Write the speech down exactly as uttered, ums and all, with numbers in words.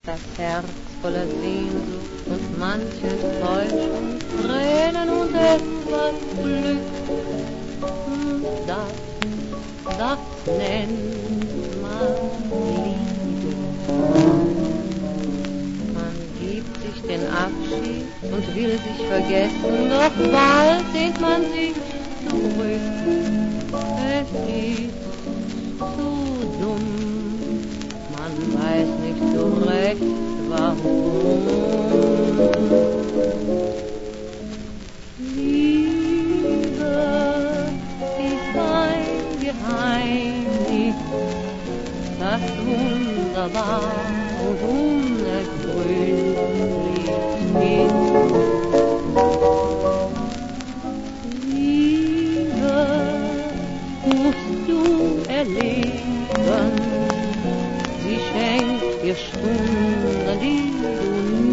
das Herz voller Sehnsucht und manches Täuschung, Tränen und etwas Glück. Das, das nennt man Liebe. Man gibt sich den Abschied und will sich vergessen, doch bald sehnt man sich zurück. Es ist zu dumm, man weiß nicht so recht warum. Liebe ist ein Geheimnis, das wunderbar und unergründlich ist. Liebe musst du erleben, sie schenkt dir Stunden, die du